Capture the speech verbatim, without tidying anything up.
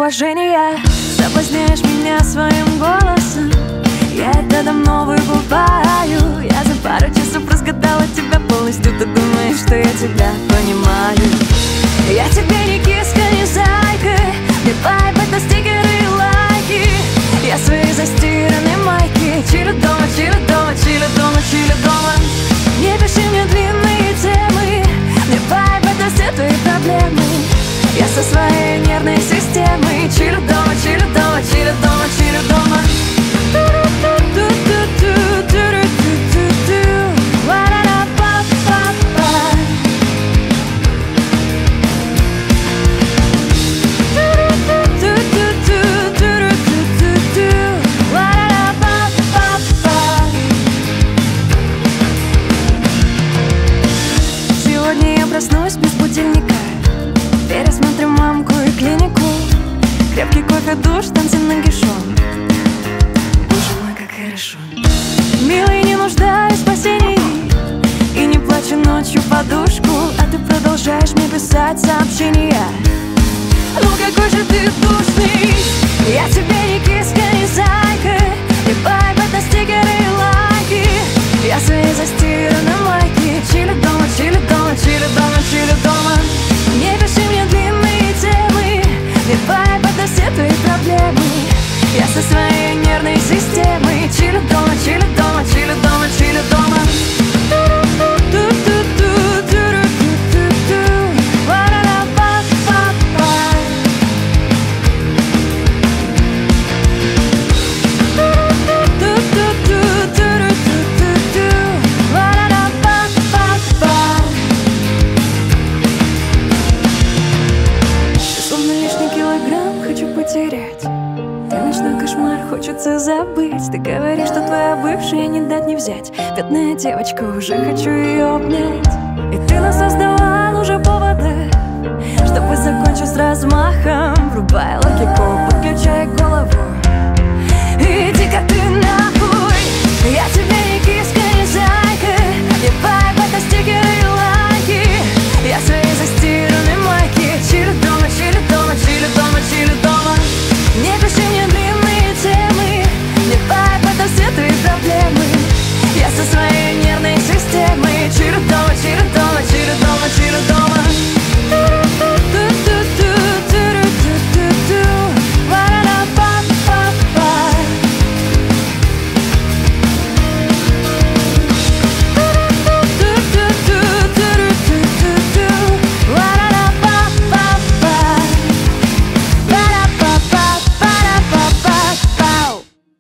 уважения. Соблазняешь меня своим голосом, я это давно выкупаю. Я за пару часов разгадала тебя полностью. Ты думаешь, что я тебя понимаю? Я тебе не киска, не зайка, не вайб, это стикеры и лайки. Я свои застиранные майки. Чили дома, чили дома, чили дома, чили дома. Не пиши мне длинные темы, не вайб, это все твои проблемы. Я со своей нервной системой. Чили дома, чили дома, чили дома, чили дома. Сегодня я проснусь без будильника, пересмотрим мамку и клинику. Крепкий кофе, душ, танцы нагишом. Боже мой, как хорошо. Милый, не нуждаюсь в спасении и не плачу ночью в подушку, а ты продолжаешь мне писать сообщения. Ну какой же ты душный. Я тебе не киска, не зайка, не вайб, это стикеры и лайки. Я свои застиранные майки. Чили дома, чили дома, чили дома, чили дома. Не пиши мне длинные темы, не вайб, это все твои проблемы. Я со своей нервной системой. Чили дома, чили дома, чили дома, чили дома. Ты ночной кошмар, хочется забыть. Ты говоришь, что твоя бывшая не дать не взять. Бедная девочка, уже хочу ее обнять. И ты нас создавал уже поводы, чтобы закончить с размахом. Врубай логику, подключай голову. Иди-ка ты нахуй. Я тебе